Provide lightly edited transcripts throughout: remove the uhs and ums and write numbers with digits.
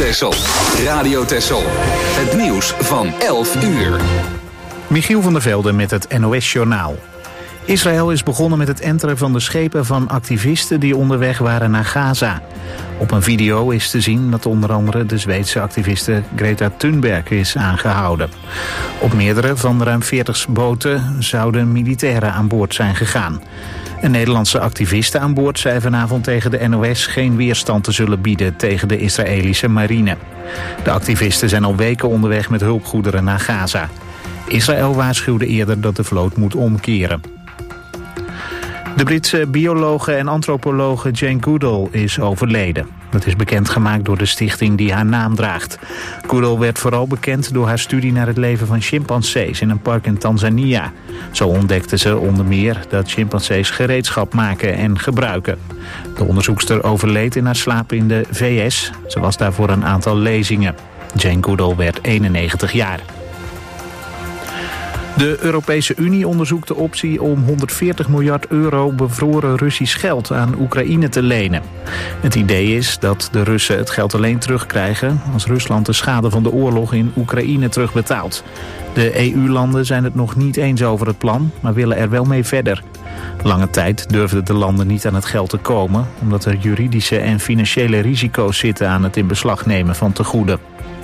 Texel. Radio Texel. Het nieuws van 11 uur. Michiel van der Velde met het NOS-journaal. Israël is begonnen met het enteren van de schepen van activisten die onderweg waren naar Gaza. Op een video is te zien dat onder andere de Zweedse activiste Greta Thunberg is aangehouden. Op meerdere van de ruim 40 boten zouden militairen aan boord zijn gegaan. Een Nederlandse activiste aan boord zei vanavond tegen de NOS geen weerstand te zullen bieden tegen de Israëlische marine. De activisten zijn al weken onderweg met hulpgoederen naar Gaza. Israël waarschuwde eerder dat de vloot moet omkeren. De Britse biologe en antropologe Jane Goodall is overleden. Dat is bekendgemaakt door de stichting die haar naam draagt. Goodall werd vooral bekend door haar studie naar het leven van chimpansees in een park in Tanzania. Zo ontdekte ze onder meer dat chimpansees gereedschap maken en gebruiken. De onderzoekster overleed in haar slaap in de VS. Ze was daar voor een aantal lezingen. Jane Goodall werd 91 jaar. De Europese Unie onderzoekt de optie om 140 miljard euro bevroren Russisch geld aan Oekraïne te lenen. Het idee is dat de Russen het geld alleen terugkrijgen als Rusland de schade van de oorlog in Oekraïne terugbetaalt. De EU-landen zijn het nog niet eens over het plan, maar willen er wel mee verder. Lange tijd durfden de landen niet aan het geld te komen, omdat er juridische en financiële risico's zitten aan het in beslag nemen van tegoeden.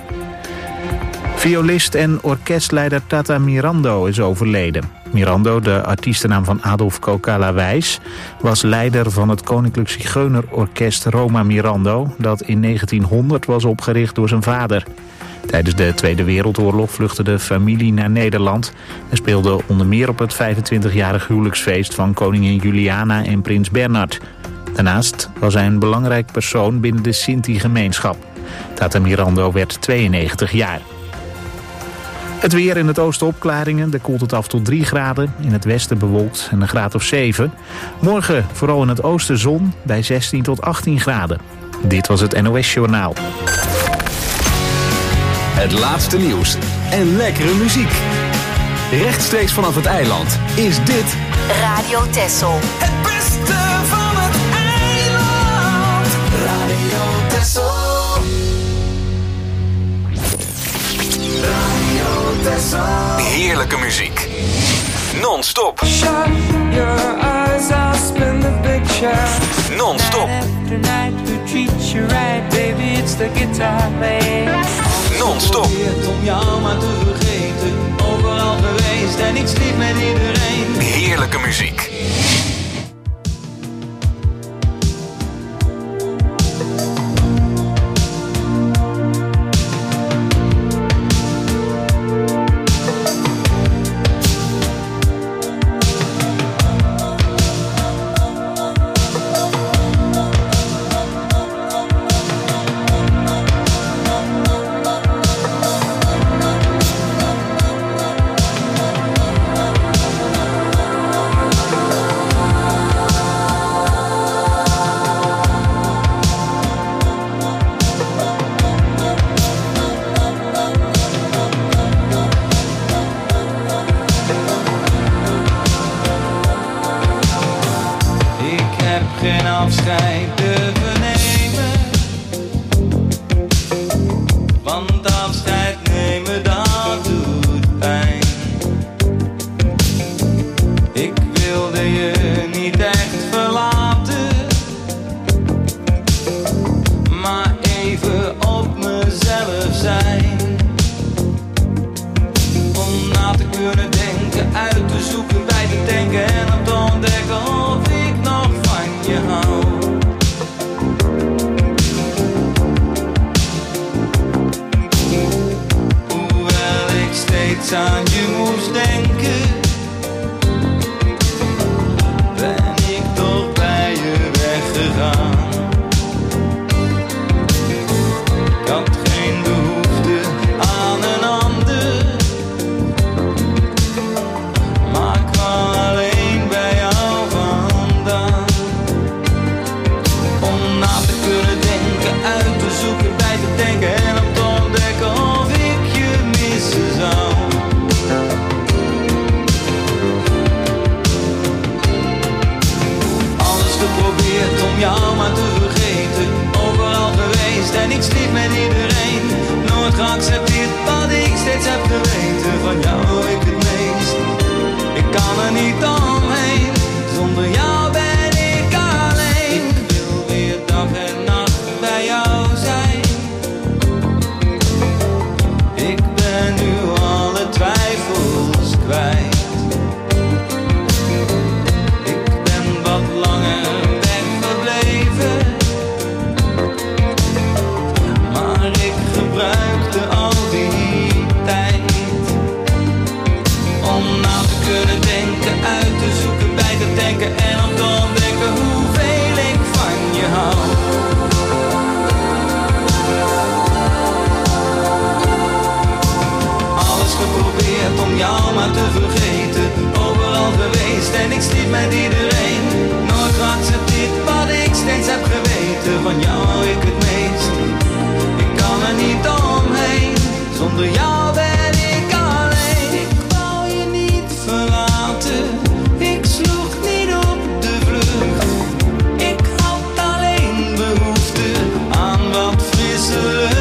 Violist en orkestleider Tata Mirando is overleden. Mirando, de artiestennaam van Adolf Kokala-Wijs, was leider van het Koninklijk Zigeunerorkest Roma Mirando, dat in 1900 was opgericht door zijn vader. Tijdens de Tweede Wereldoorlog vluchtte de familie naar Nederland en speelde onder meer op het 25-jarig huwelijksfeest van koningin Juliana en prins Bernhard. Daarnaast was hij een belangrijk persoon binnen de Sinti-gemeenschap. Tata Mirando werd 92 jaar. Het weer in het oosten opklaringen, daar koelt het af tot 3 graden. In het westen bewolkt en een graad of 7. Morgen vooral in het oosten zon bij 16 tot 18 graden. Dit was het NOS Journaal. Het laatste nieuws en lekkere muziek. Rechtstreeks vanaf het eiland is dit Radio Texel. Het beste van het eiland. Radio Texel. heerlijke muziek. Non-stop. Shut your eyes, I'll spin the picture. Non-stop. After night who treats you right, baby, it's the guitar player. Non-stop. Om jou maar te vergeten. Overal geweest en ik sliep met iedereen. Heerlijke muziek. Geen afscheid durven nemen, want afscheid nemen dat doet pijn. Ik wilde je niet echt verlaten, maar even op mezelf zijn. Om na te kunnen denken, uit te zoeken, bij te denken en op te ontdekken of ik nog van je hou. Hoewel ik steeds aan je moest denken, ben ik toch bij je weggegaan. Ik had geen behoefte aan een ander, maar ik kwam alleen bij jou vandaan. Om na te kunnen denken, uit te zoeken, bij te denken en op te ontdekken of ik je missen zou. om jou maar te vergeten. Overal geweest en ik sliep met iedereen. Nooit geaccepteerd wat ik steeds heb geweten. Van jou hou ik het meest. Ik kan er niet omheen. Zonder jou ben ik alleen. Ik wou je niet verlaten. Ik sloeg niet op de vlucht. Ik had alleen behoefte aan wat frisse lucht.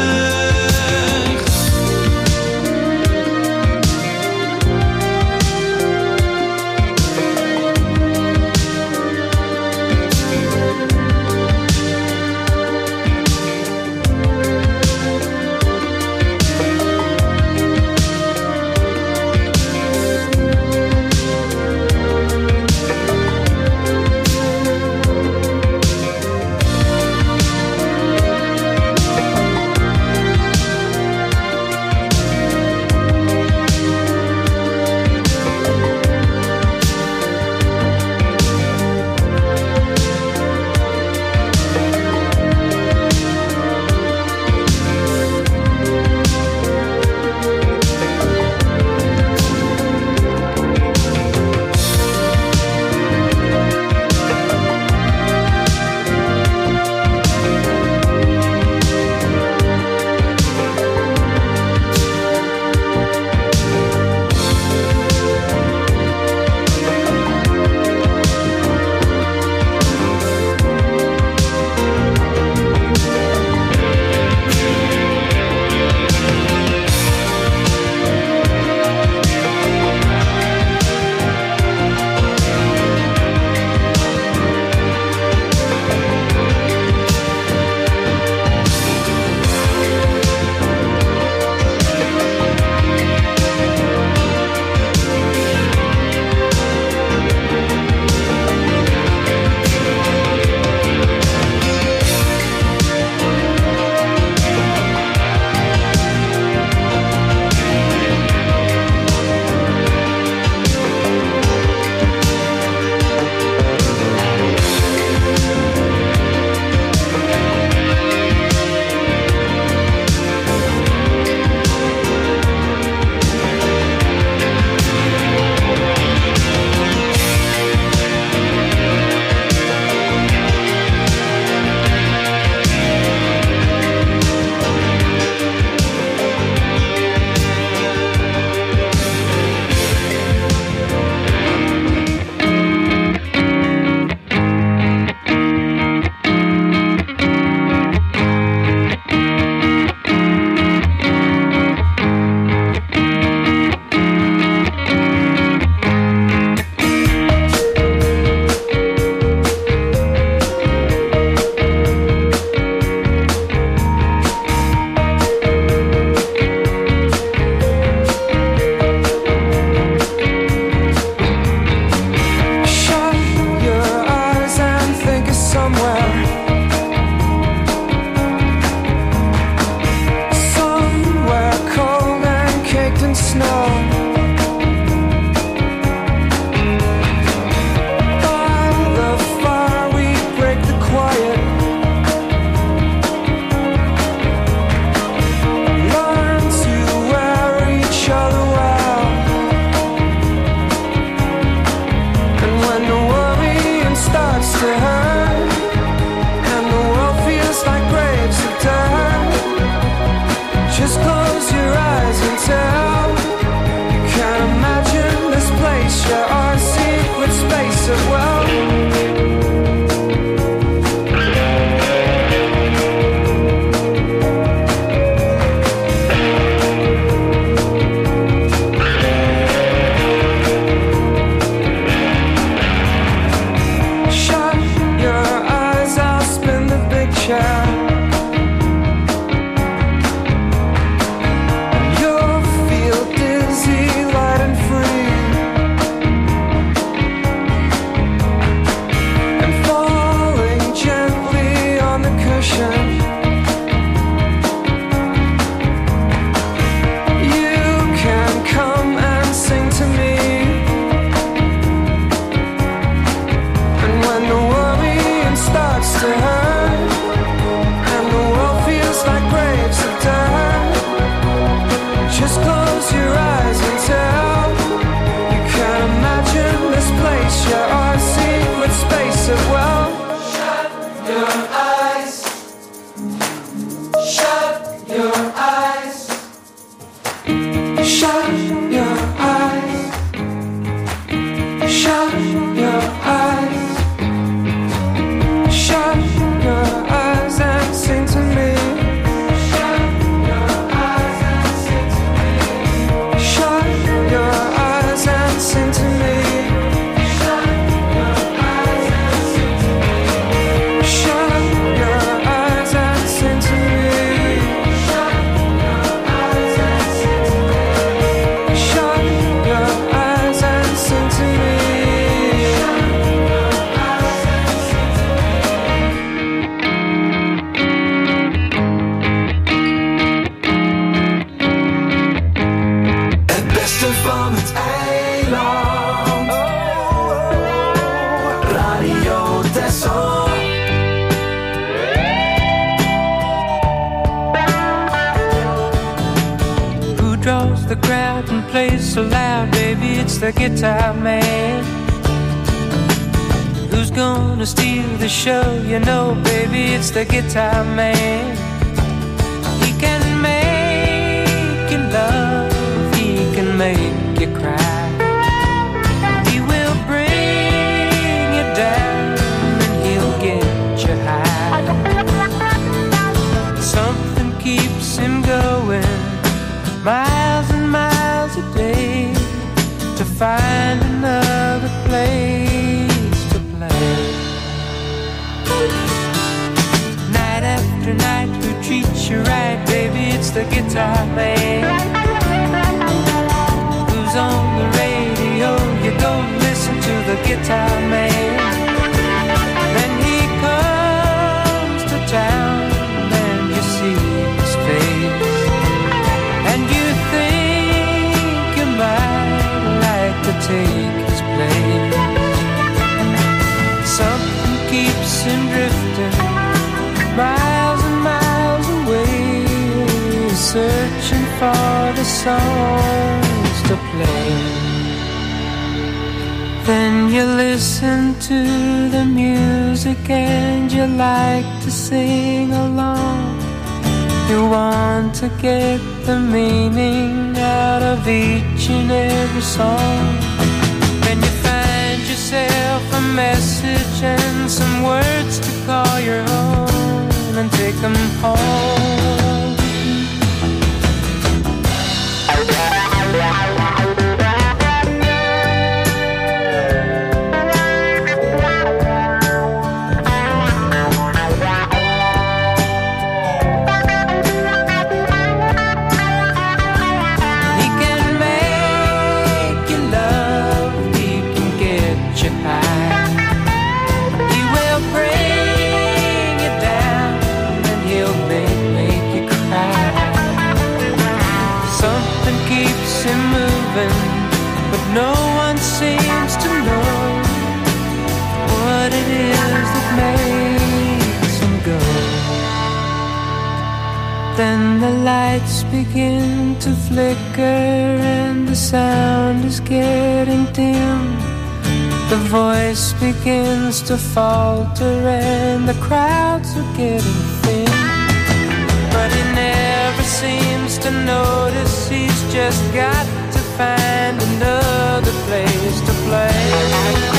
het eiland. Radio Texel. Who draws the crowd and plays so loud, baby? It's the guitar man. Who's gonna steal the show? You know, baby, it's the guitar man. He can make you love, he can make you cry. He will bring you down and he'll get you high. Something keeps him going miles and miles a day to find another place to play. Night after night, who treats you right, baby? It's the guitar man. Who's on the radio? You go listen to the guitar man. Then he comes to town and you see his face, and you think you might like to take his place. Something keeps him drifting miles and miles away, searching for the songs to play. Then you listen to the music and you like to sing along. You want to get the meaning out of each and every song. Then you find yourself a message and some words to call your own and take them home. No one seems to know what it is that makes him go. Then the lights begin to flicker and the sound is getting dim. The voice begins to falter and the crowds are getting thin. But he never seems to notice, he's just got to find another place to play.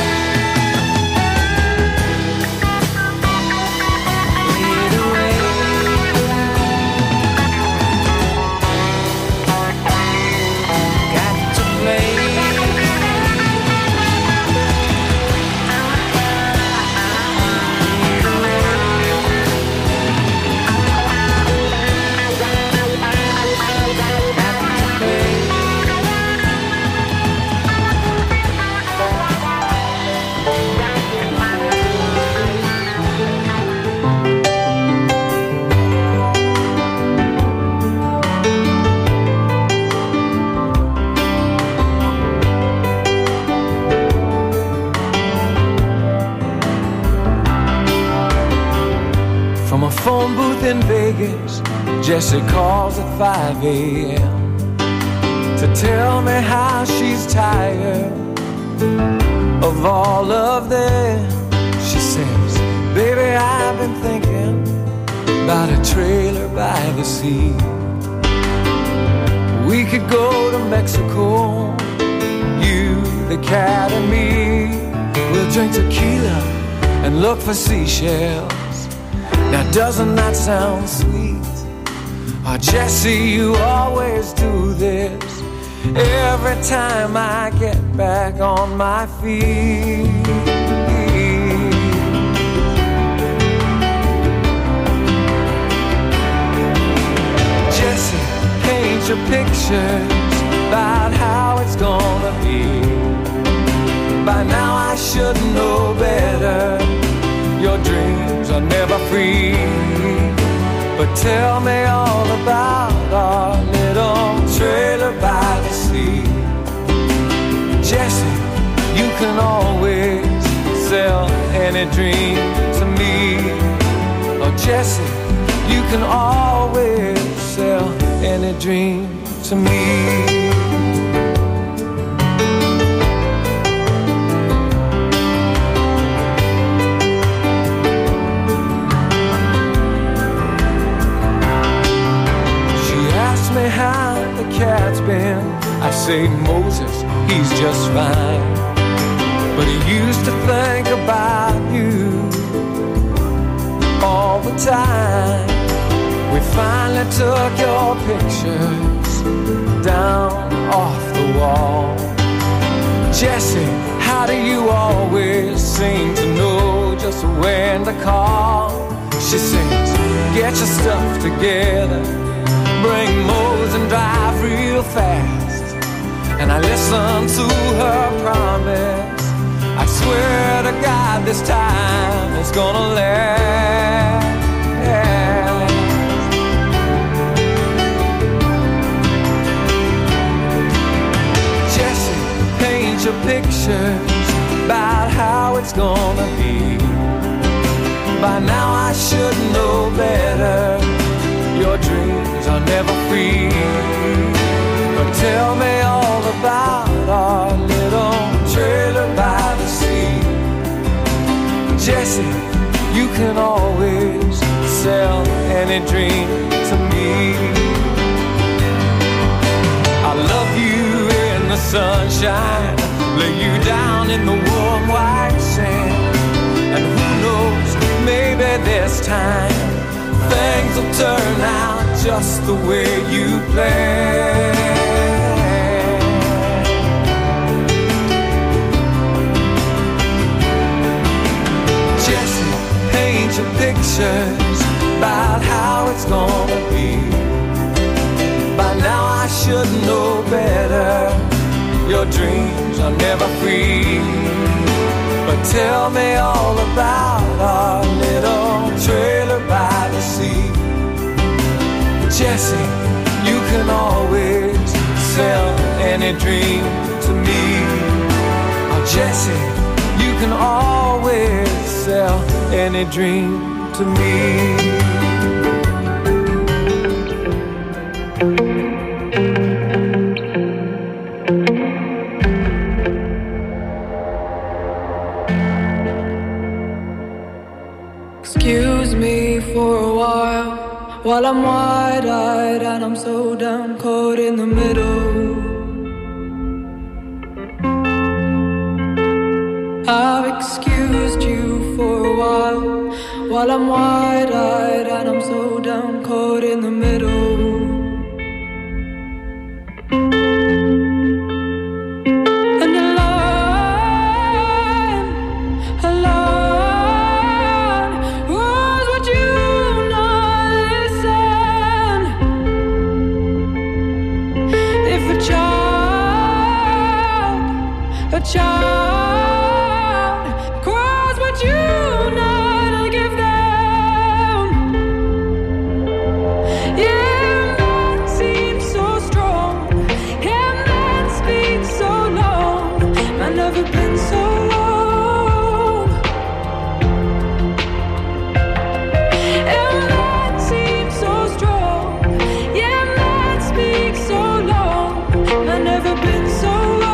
Phone booth in Vegas, Jessie calls at 5 a.m. to tell me how she's tired of all of them. She says, baby, I've been thinking about a trailer by the sea. We could go to Mexico, you, the cat and me. We'll drink tequila and look for seashells. Now doesn't that sound sweet? Oh, Jessie, you always do this every time I get back on my feet. Jessie, paint your pictures about how it's gonna be. By now I should know better. Your dreams are never free. But tell me all about our little trailer by the sea. can always sell any dream to me. Oh, Jesse, you can always sell any dream to me. Me how the cat's been. I say Moses, he's just fine, but he used to think about you all the time. We finally took your pictures down off the wall. Jesse, how do you always seem to know just when to call? She sings, get your stuff together, bring Mose and drive real fast. And I listen to her promise. I swear to God this time it's gonna last. Jesse, paint your pictures about how it's gonna be. By now I should know better. Your dreams are never free. But tell me all about our little trailer by the sea. Jesse, you can always sell any dream to me. I love you in the sunshine, lay you down in the warm white sand. And who knows, maybe this time things will turn out just the way you planned. Jesse, paint your pictures about how it's gonna be. By now I should know better. Your dreams are never free. But tell me all about our little trailer by the sea. Jesse, you can always sell any dream to me. Oh, Jesse, you can always sell any dream to me. Excuse me for a while I'm wide-eyed and I'm so down, caught in the middle. I've excused you for a while I'm wide-eyed and I'm so down, caught in the middle. Child cross what you know to give them. Yeah, man seems so strong. Yeah, man speaks so long. I've never been so long. Yeah, man seems so strong. Yeah, man speaks so long. I've never been so long.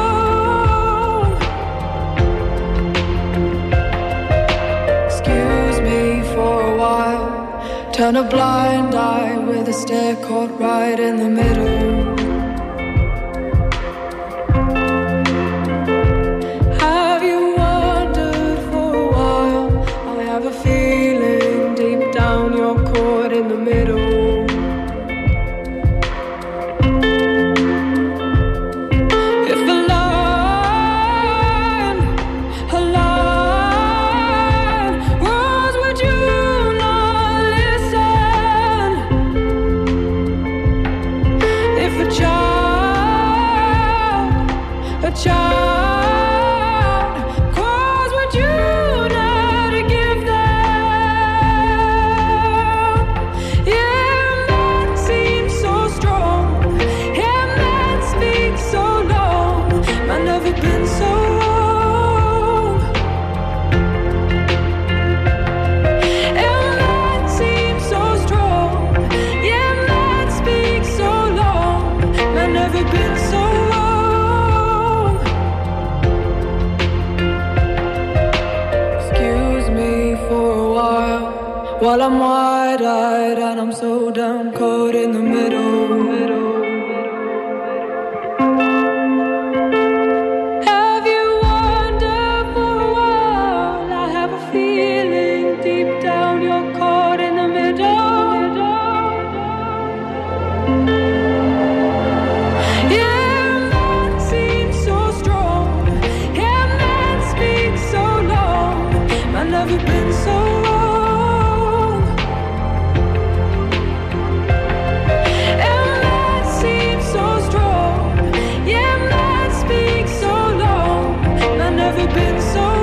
Turn a blind eye with a stare caught right in the middle. Have you wondered for a while? I have a feeling deep down you're caught in the middle. If a line was what you child, cause what you know to give them. Yeah, man seems so strong. Yeah, man speaks so long. I've never been so wrong. while I'm wide-eyed and I'm so down caught in the middle. Have you wondered for a while? I have a feeling deep down you're caught in the middle. Yeah, man seems so strong. Yeah, man speaks so long. Man never been so wrong. And man seems so strong. Yeah, man speaks so long. Man never been so wrong.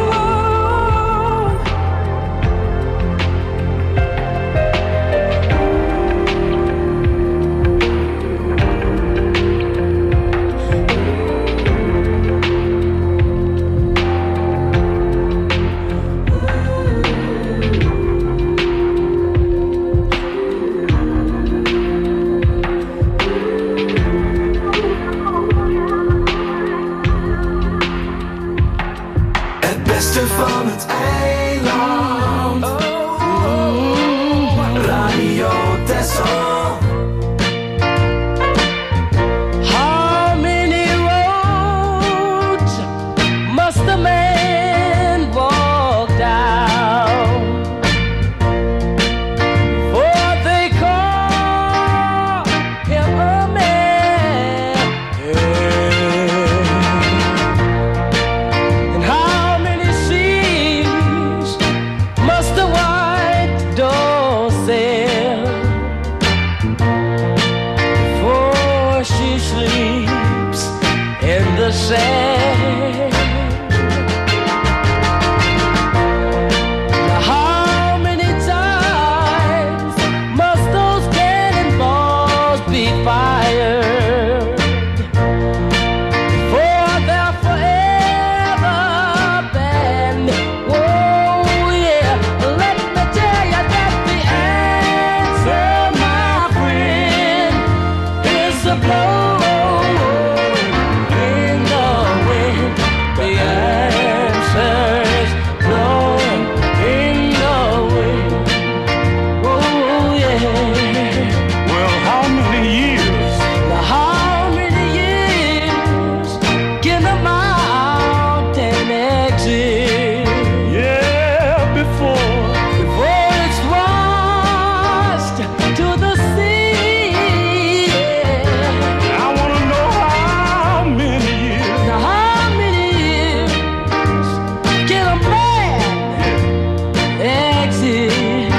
Het beste van het eiland. Radio Texel. How many roads must a man walk down before they call him a man? And how many seas must the white dove sail before she sleeps in the sand? Now how many times must those cannonballs be fired before they're forever banned? Oh yeah, let me tell you that the answer, my friend, is a blow in the wind. The answer is blowing in the wind. Oh yeah. Well, how many years? Now how many years can the mountain exist Before it's washed to the sea? I want to know how many years. Now how many years can a man exist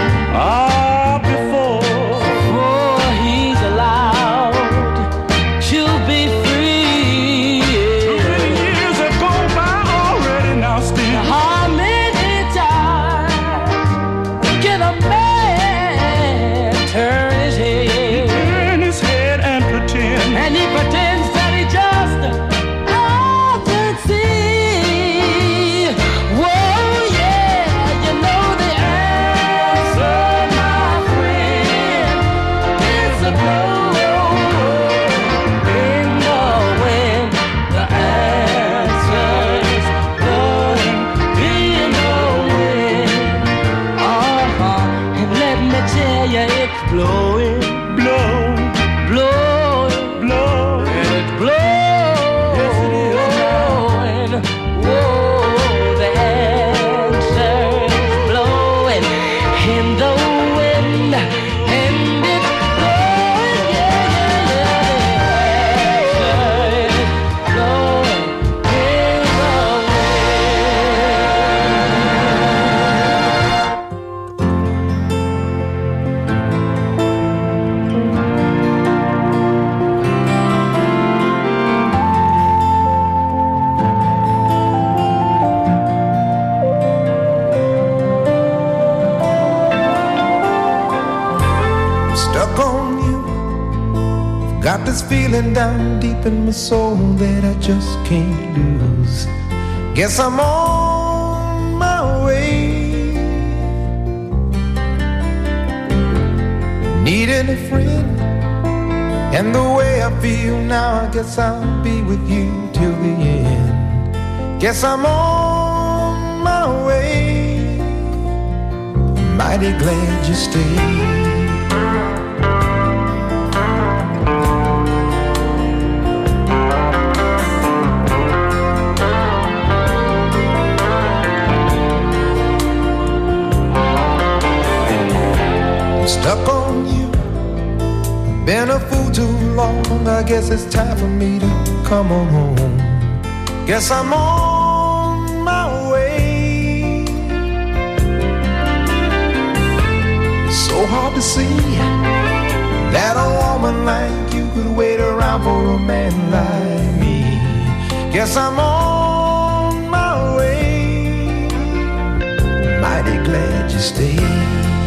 before he's allowed to be free? Years have gone by already now, still. How many times can a man turn his head? Turn his head and pretend. And he pretends that he just doesn't see. Whoa, yeah, you know the answer, my friend, is a blow in the wind. The answer is blowing in the wind. And let me tell you, it's blowing, Blow, blowing, blow. and it's blowing. Whoa, the answer is blowing in the wind, and it's blowing, yeah, yeah, yeah. The answer is blowing in the Stuck on you. Got this feeling down deep in my soul that I just can't lose. Guess I'm on my way. Needing a friend, and the way I feel now, I guess I'll be with you till the end. Guess I'm on my way. My mighty glad you stayed. Stuck on you, been a fool too long. I guess it's time for me to come on home. Guess I'm on my way. So hard to see that a woman like you could wait around for a man like me. Guess I'm on my way. Mighty glad you stayed.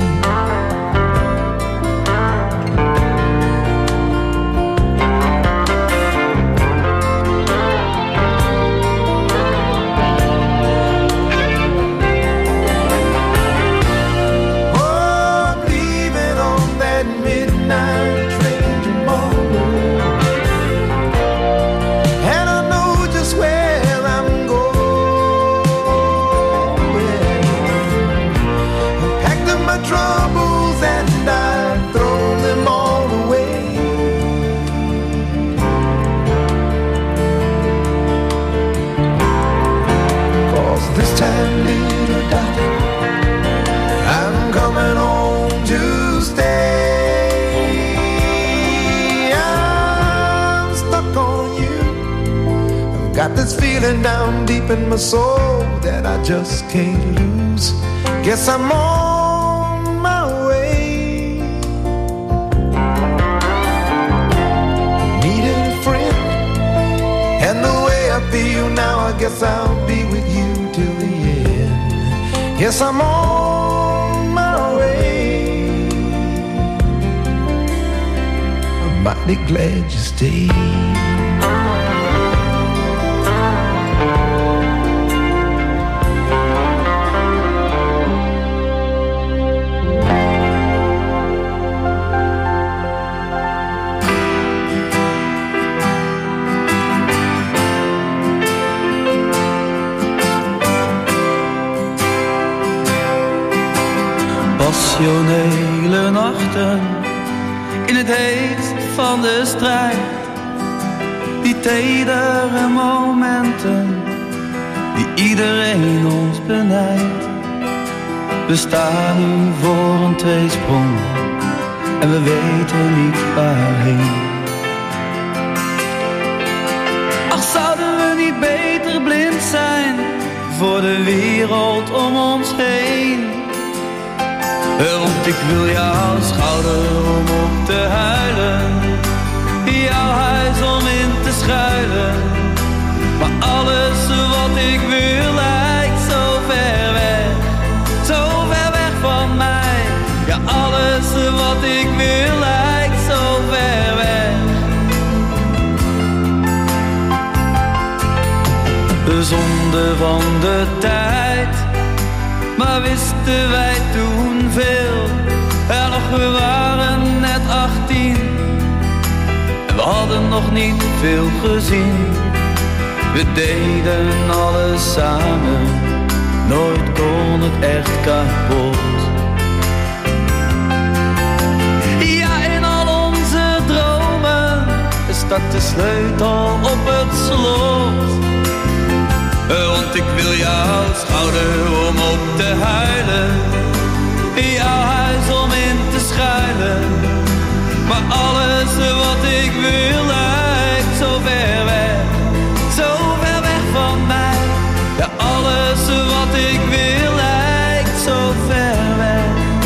This feeling down deep in my soul that I just can't lose. Guess I'm on my way. Needed a friend, and the way I feel now, I guess I'll be with you till the end. Guess I'm on my way. I'm mighty glad you stayed. Passionele nachten in het heetst van de strijd. Die tedere momenten die iedereen ons benijdt. We staan nu voor een tweesprong en we weten niet waarheen. Ach, zouden we niet beter blind zijn voor de wereld om ons heen? Want ik wil jouw schouder om op te huilen, jouw huis om in te schuilen. Maar alles wat ik wil lijkt zo ver weg van mij. Ja, alles wat ik wil lijkt zo ver weg. De zonde van de tijd, maar wisten wij toen veel? En nog, we waren net 18 en we hadden nog niet veel gezien. We deden alles samen, nooit kon het echt kapot. Ja, in al onze dromen stak de sleutel op het slot. Want ik wil jouw schouder om op te huilen, jouw huis om in te schuilen. Maar alles wat ik wil lijkt zo ver weg van mij. Ja, alles wat ik wil lijkt zo ver weg.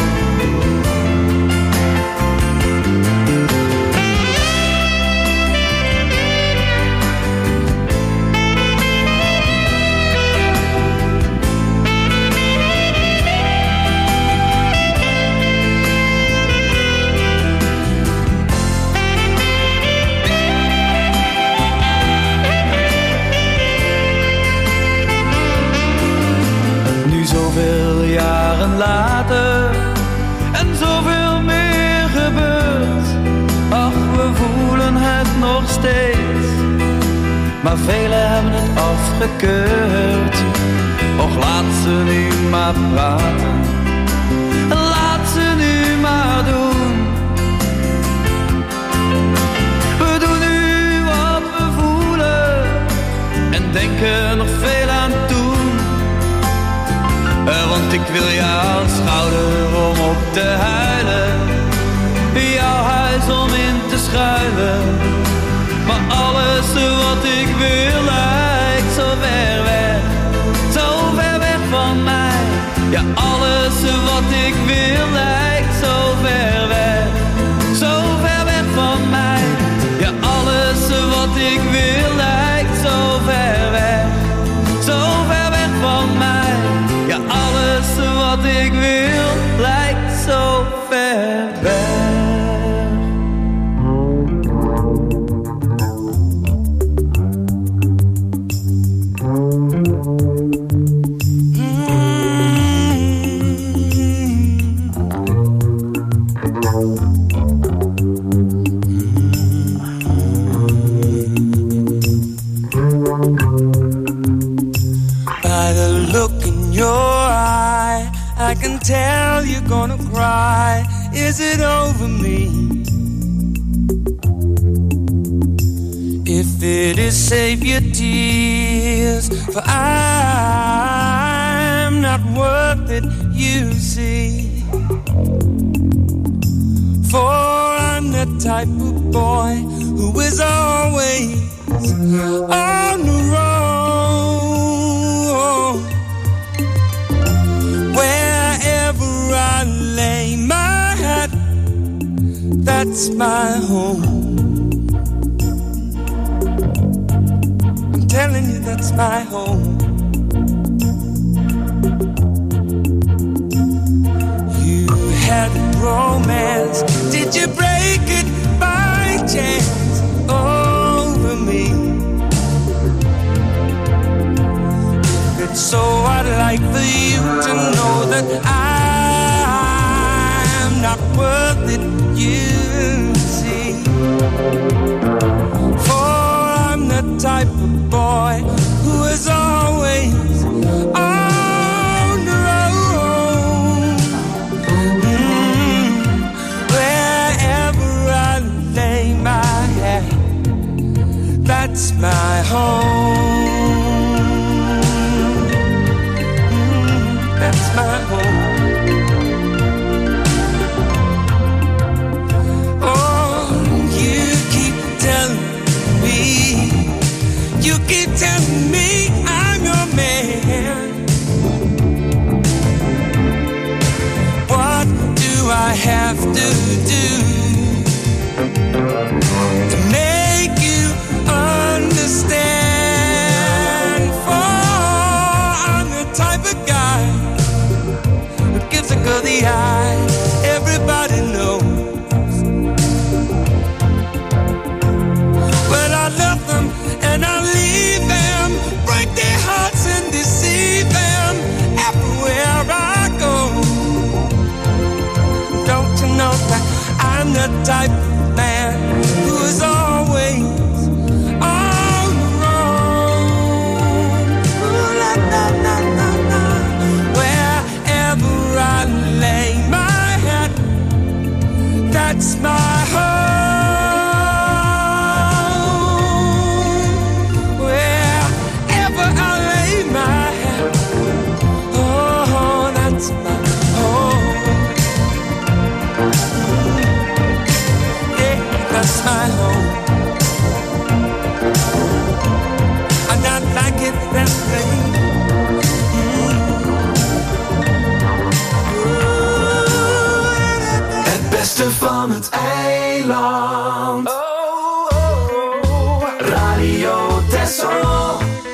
Zoveel jaren later en zoveel meer gebeurt. Ach, we voelen het nog steeds, maar velen hebben het afgekeurd. Och, laat ze nu maar praten, maar doen. We doen nu wat we voelen en denken nog veel aan toen. Want ik wil jouw schouder om op te huilen, jouw huis om in te schuilen. Maar alles wat ik wil lijkt zo ver weg, zo ver weg van mij. Ja, alles wat ik wil lijkt zo ver weg, zo ver weg van mij. Ja, alles wat ik wil lijkt zo ver weg, zo ver weg van mij. Ja, alles wat ik wil lijkt zo ver weg. I can tell you're gonna cry. Is it over me? If it is, save your tears, for I'm not worth it, you see. For I'm the type of boy who is always on the road. Wherever I lay my head, that's my home. I'm telling you, that's my home. You had romance, did you break it by chance over me? So I'd like for you to know that I'm not worth it, you see. For I'm the type of boy who is always on the road. Wherever I lay my head, that's my home. That's my home. Oh, you keep telling me I'm your man. What do I have to do to make you understand? For I'm the type of guy who gives a girl the eye, everybody knows. Well, I love them and I leave them, break their hearts and deceive them everywhere I go. Don't you know that I'm the type of man who is always on the road? Ooh, la, la, la, la, la. Wherever I lay my head, that's my home. Wherever I lay my head, oh, that's my home. Yeah, that's my home. I'm not like it that way. Het beste van het eiland. Oh, oh, oh. Radio Texel.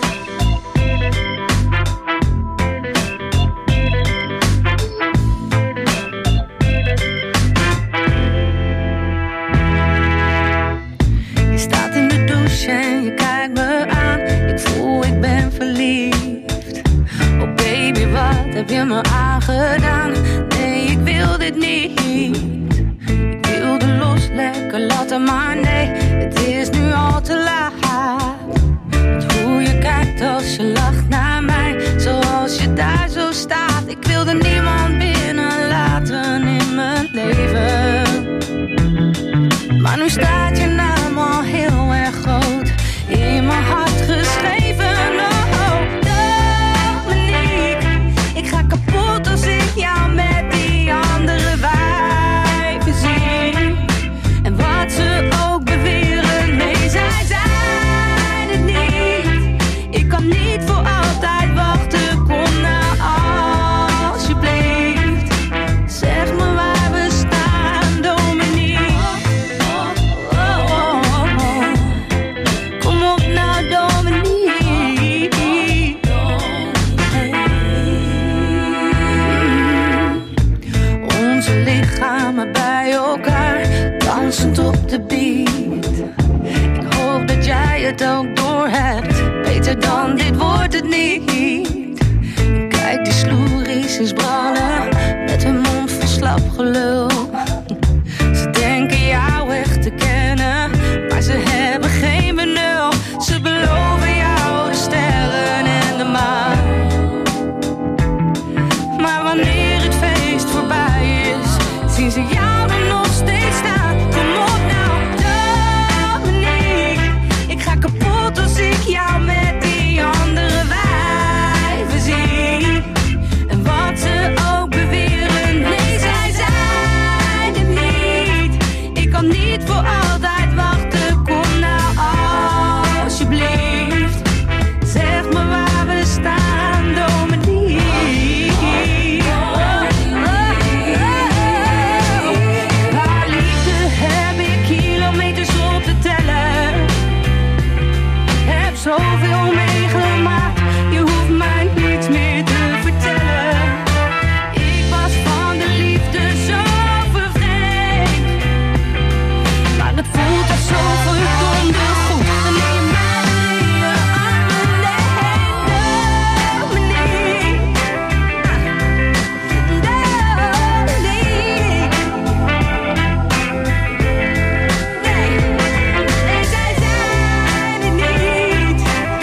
Je staat in de douche en je kijkt me aan. Ik voel, ik ben verliefd. Oh baby, wat heb je me aangedaan? Nee, ik wil dit niet. Ik wilde los, lekker laten, maar nee, het is nu al te laat. Want hoe je kijkt als je lacht naar mij, zoals je daar zo staat. Ik wilde niemand binnenlaten in mijn leven. wordt het niet. Kijk, die sloeries branden met hun mond vol slap gelul. Ze denken jou echt te kennen, maar ze hebben geen benul. Ze beloven jou de sterren en de maan. Maar wanneer het feest voorbij is, zien ze jou er nog steeds staan. Kom op nou, Dominique. Ik ga kapot als ik jou met die andere wijven zie. En wat ze ook beweren, nee, zij zijn het niet. Ik kan niet voor altijd wachten, kom nou alsjeblieft. Zeg me waar we staan, Dominique. Haar liefde heb ik kilometers op te tellen. Heb zoveel meegemaakt, je hoeft mij niets meer te vertellen. Ik was van de liefde zo vervreemd, maar het voelt als zo verdomde goed. Wanneer je mij in je armen neemt, Dominique. Nee, zij zijn het niet.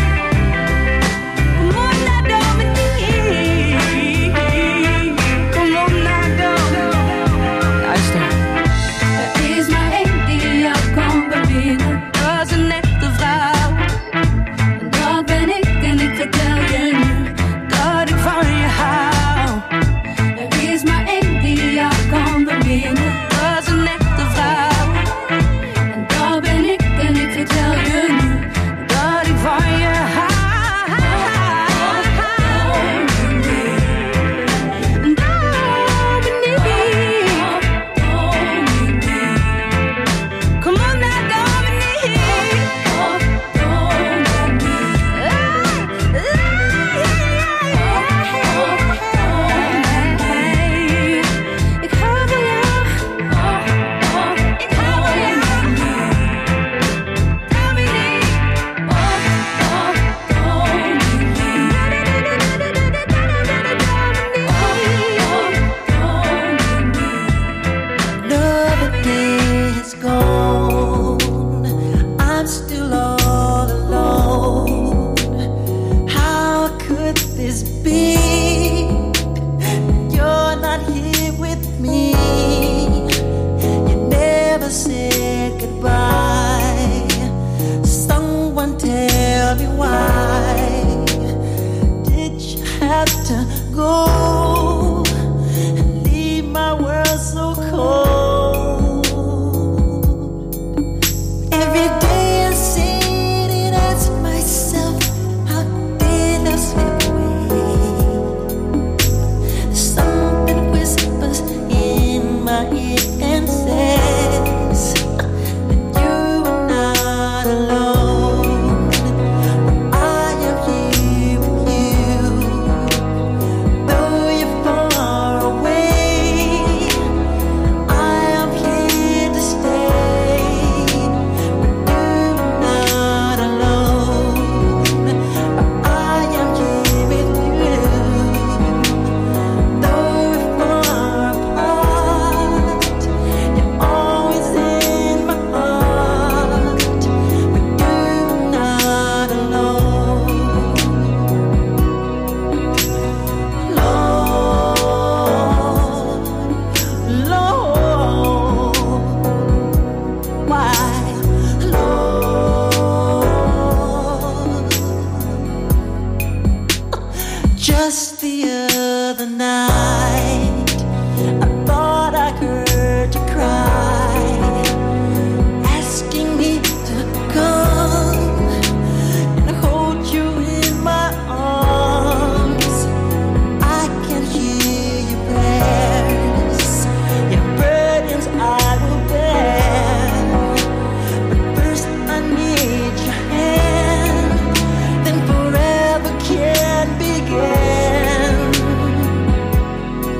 Kom op naar Dominique. Kom op naar Dominique. Luister. Er is maar één die jou kan beminnen. Dat is een echte vrouw. En dat ben ik en ik vertel je nu dat ik van je hou. Er is maar één die jou kan beminnen. Dat is een echte vrouw. En dat ben ik en ik vertel je nu dat ik van je hou. Kom op naar Dominique. Ik hou van jou. Ik hou van jou. Another day is gone. I'm still all alone. How could this be? You're not here with me. You never said goodbye. Someone tell me why did you have to go and leave my world so cold? Every day I sit and ask myself, how did I slip away? Something whispers in my ear and says that you are not alone. I am here with you. Though you're far away, I am here to stay. But you're not alone. I am here with you. Though we're far apart, you're always in my heart. But you're not alone. Lord, why, Lord? Just the other night, I thought I heard you cry, asking me to come and hold you in my arms. I can hear your prayers, your burdens I will bear. But first I need your hand, then forever can begin.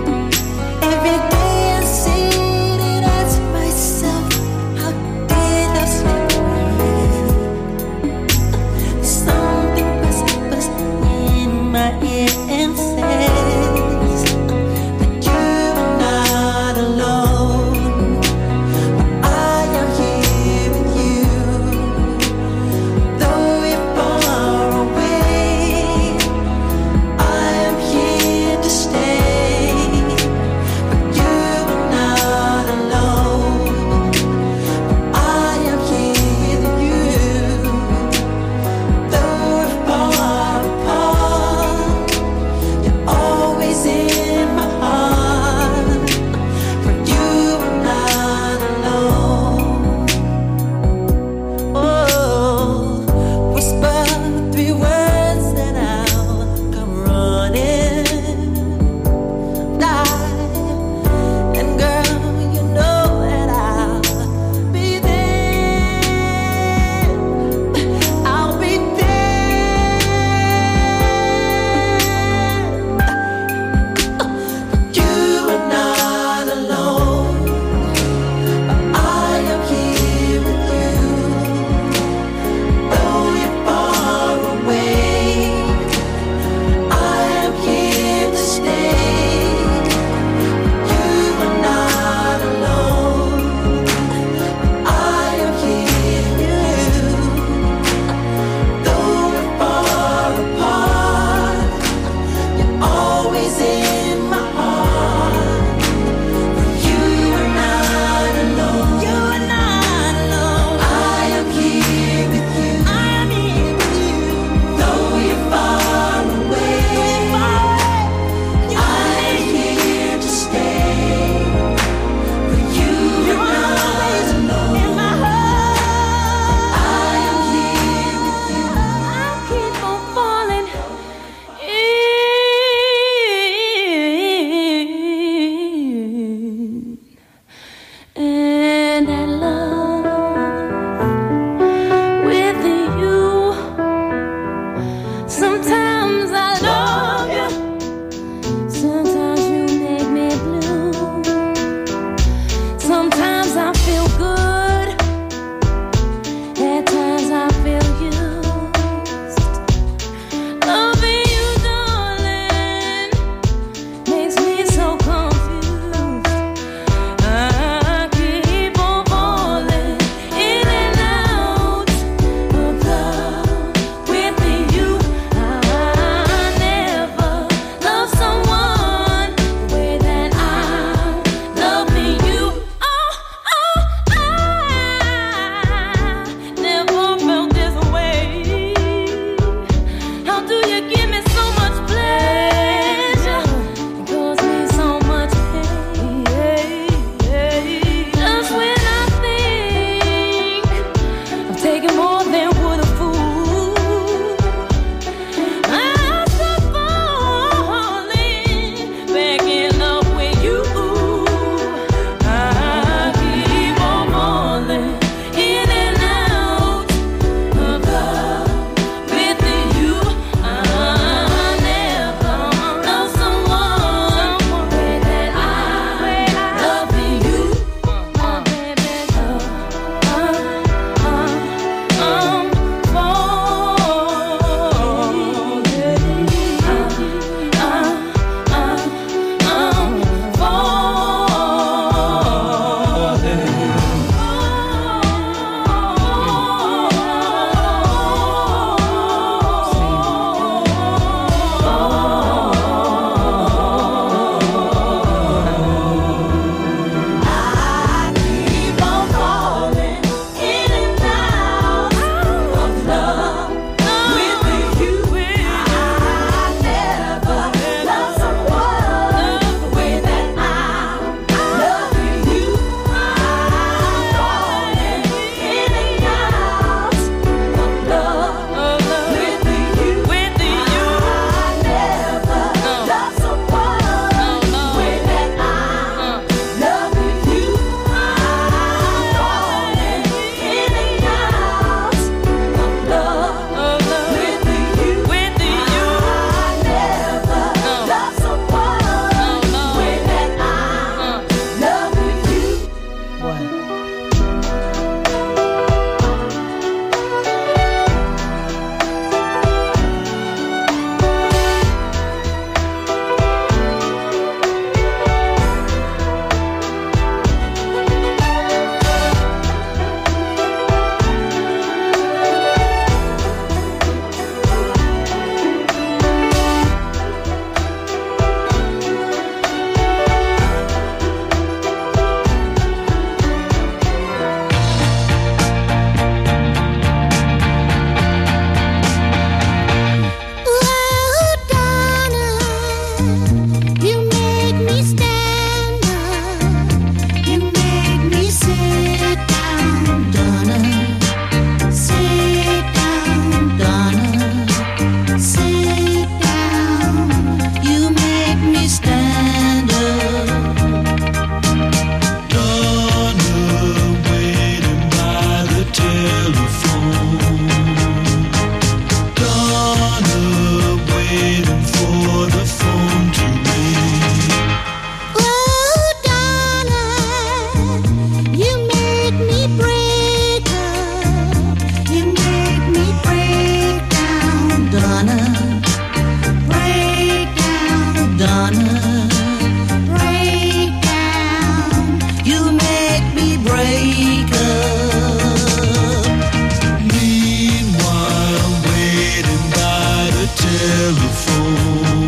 telephone.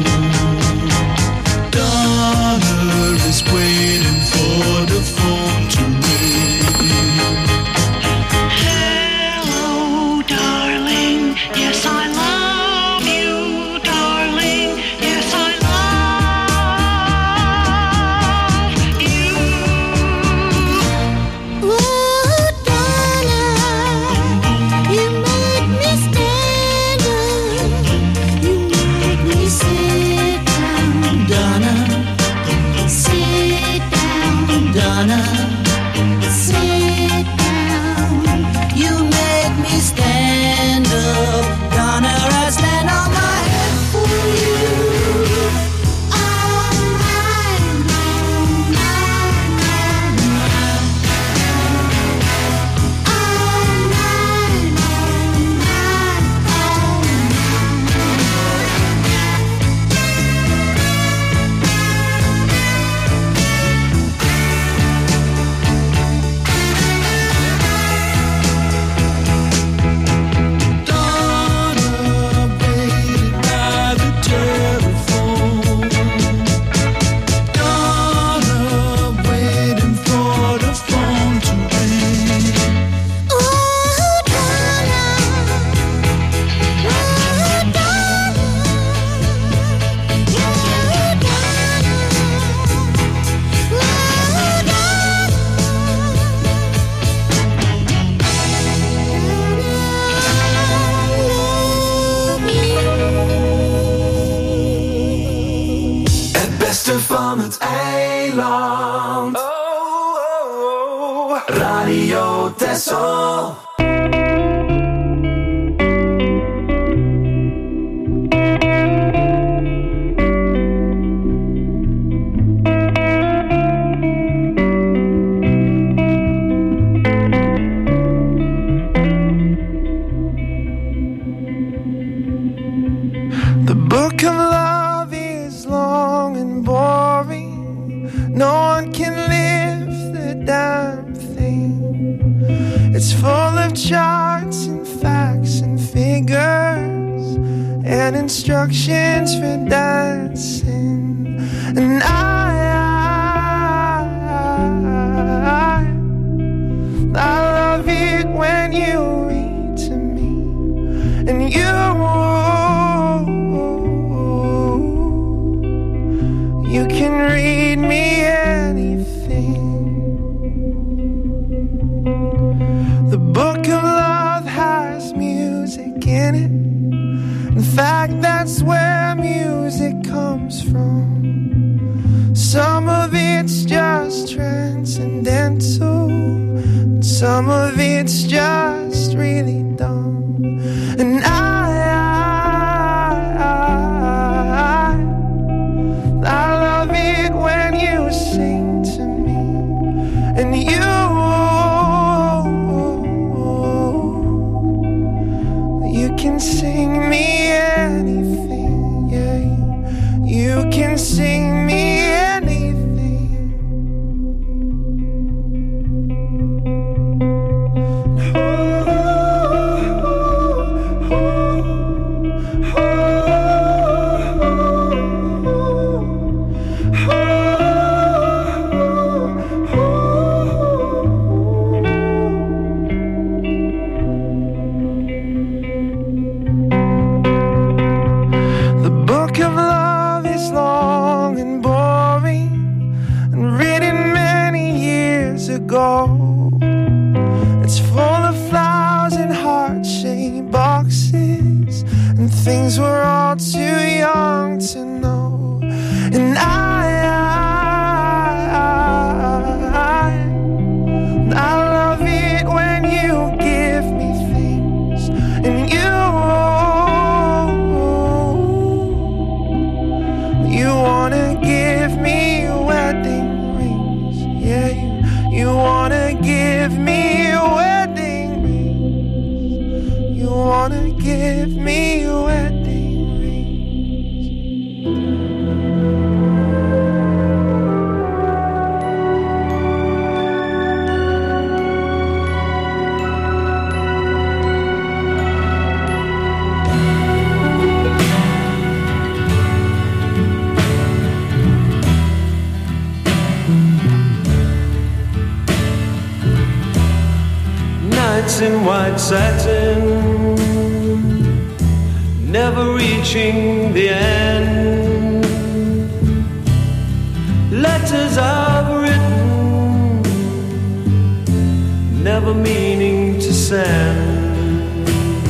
Donna is waiting for the phone to ring. Hello, darling. Yes, I love you, darling. Yes, I love you. Ooh, Donna, you make me stand up. You make me sit down, Donna. Sit down, Donna. Sit down. You make me stand up, Donna. I stand on my head for you. Oh, my, my, my, my. Oh, my, Donna waited by the telephone. Donna waiting for the phone to ring. ooh, Donna. Ooh, Donna. Ooh, Het beste van het eiland. Radio Texel. The book of love is long and boring. No one can lift the damn thing. It's full of charts and facts and figures and instructions for dancing. And I love it when you read to me. And you can read me anything. The book of love has music in it. In fact, that's where music comes from. Some of it's just transcendental. Some of it's just really dumb. And I love it when you sing to me. And you can sing me anything. Yeah, you can sing me anything. The book of love is long and boring and written many years ago. It's full of flowers and heart-shaped boxes and things we're all too young to know. And I love it when you give me things. And you wanna give me wedding rings. Yeah, you wanna Nights in white satin, never reaching the end. Letters I've written, never meaning to send.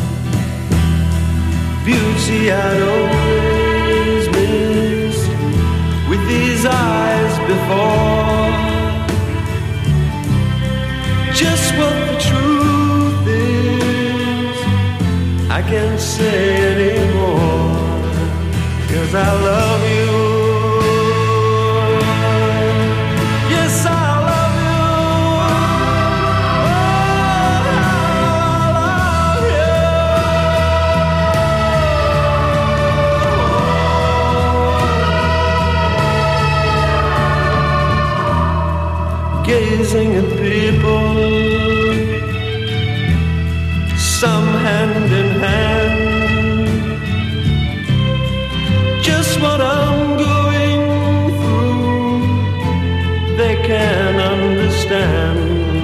Beauty I'd always missed with these eyes before. Just what the truth is, I can't say anymore, 'cause I love you. Yes, I love you. Oh, I love you. Gazing at people, some hand in hand, just what I'm going through, they can understand.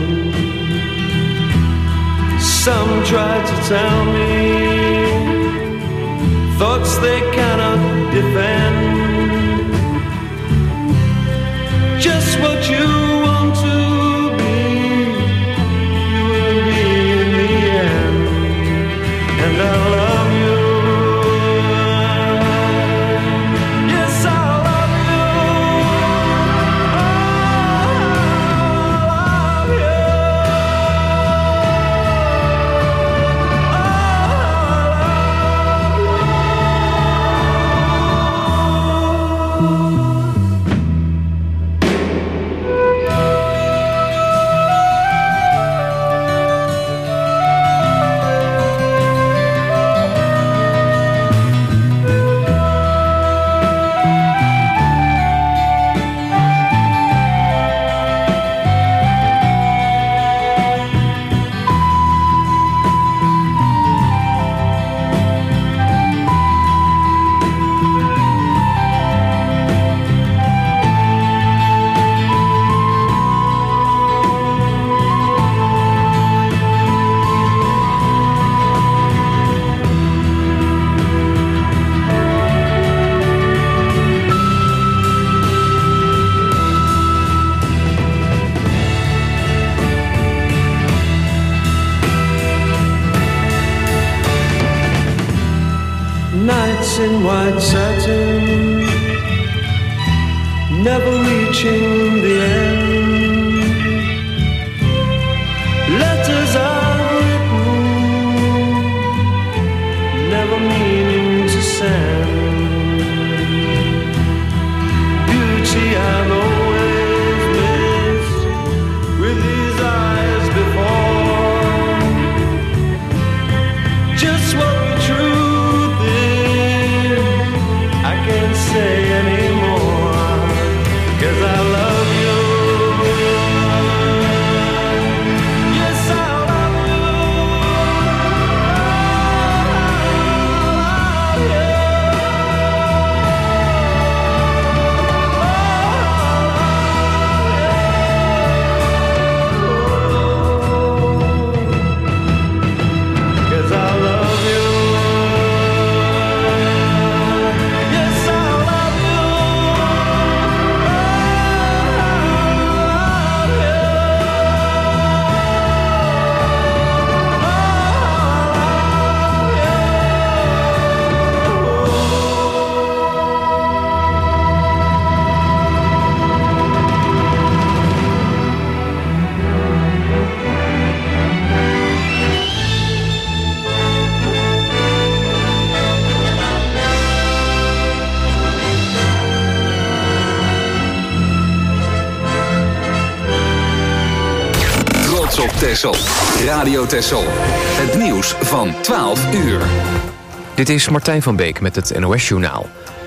Some try to tell me thoughts they cannot defend. Just what you want to be, you will be in the end. And I love you. Yes, I love you. Oh, I love you. Nights in white satin, never reaching the end. Letters I've written, never meaning to send. Beauty I've always missed with these eyes before. Just what the truth is, I can't say anymore, 'cause I love you. Yes, I love you. Op Texel. Radio Texel. Het nieuws van 12 uur. Dit is Martijn van Beek met het NOS-journaal.